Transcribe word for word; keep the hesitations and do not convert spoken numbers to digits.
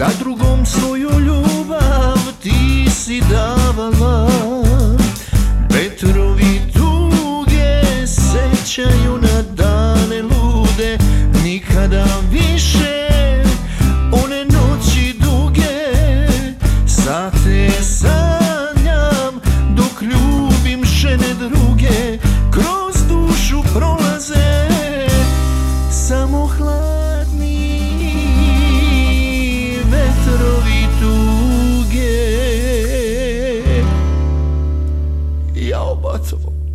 kad drugom svoju ljubav ti si davala. Vetrovi tuge sećaju na dane lude, nikada više one noći duge. Sate sanjam dok ljubim žene druge, kroz dušu prolaze samo hladni vetrovi tuge. Jao, Batovo.